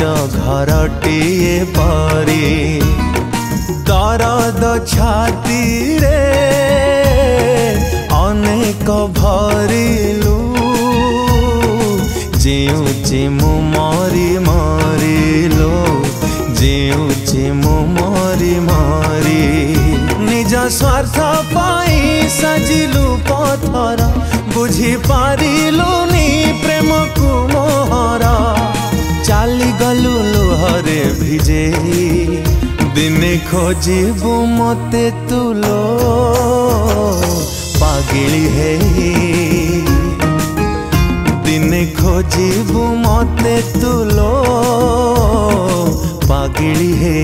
घरटिए परी दरद छाती रे अनेक भरिलु जेउची मु मरी मरिलो जेउची मु मरी मरी निज स्वार्थ पाई सजिलु पथर बुझी पारिलुनी प्रेम को मोहरा चाली गलु लुहरे भिजे दिने खोजिबु मते तुलो पागिली है दिने खोजिबु मते तुलो पागिली है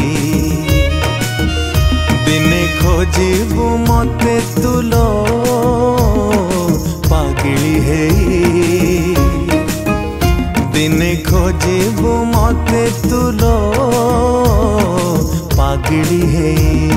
दिने खोजिबु मते तुलो पागिली है दिने खोजिबु मते तुलो पागिली है।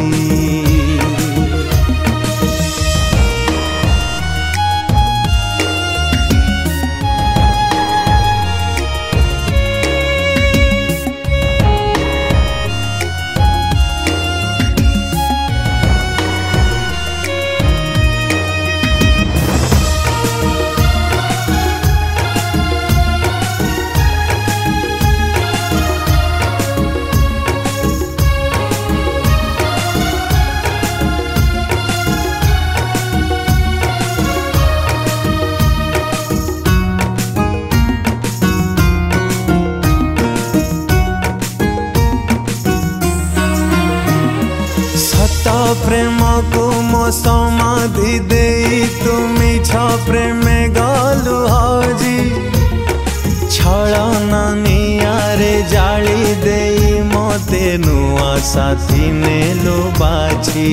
प्रेम को मो समाधि दे तुमी छ प्रेम गलु हजी छलना नियारे जाली दे मते नुआ साथी नेलो बाछी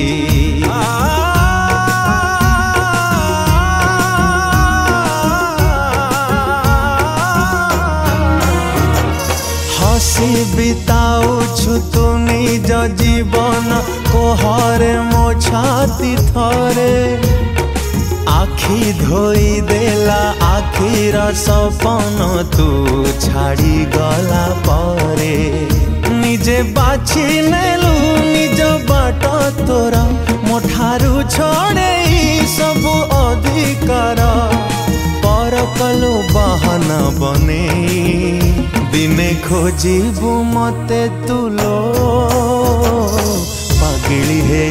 हसी बिताउछु तु निज जीवन कोहरे मो छाती थरे आखि धोई देला आखिर सपन तू छाड़ी गला परे निजे बाछी नेलु निज बाट तोरा मोठारू छोड़े सब अधिकार पर कलु बहाना बने दिने खोजिबु मते तुलो पागिली है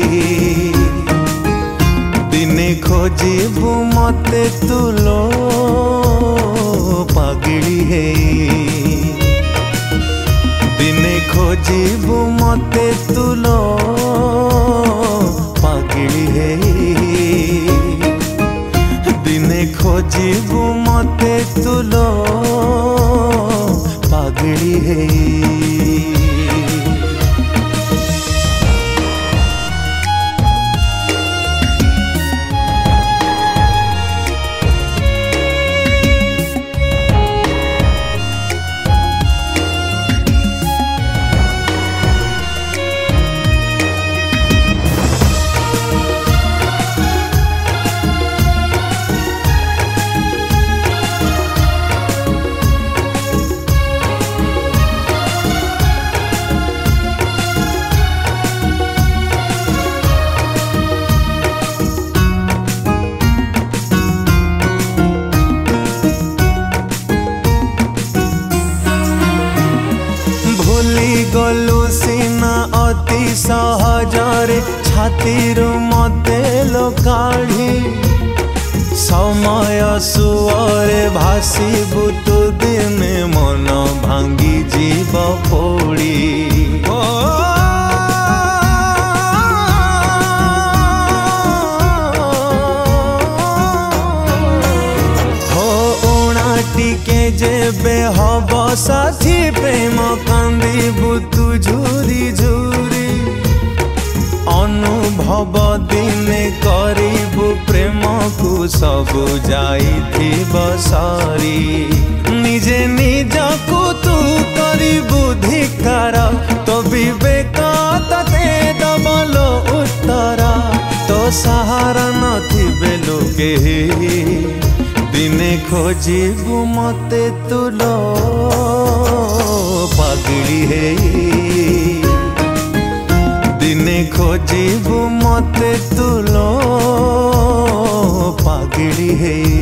दिने खोजिबु मते तुलो पागिली है दिने खोजिबु मते तुलो पागिली है दिने खोजिबु मते तुलो पागिली है। गलु सीना अति सहजरे छातीरु मते लो काढ़ी समय सुअरे भासीबु तु दिने मन भांगी जीव पोड़ी टिके जेबे हब साथी प्रेम कांदीबु तू झूरी झूरी अनुभव दिने करिबु प्रेम को सब जाइथिब सारी निजे निज को तू करिबु धिकार तो विवेक तते दबलो उत्तर तो सहारा नथिबे लोके दिने खोजिबु मते तुलो पागली हेई, दिने खोजिबु मते तुलो पागली हेई।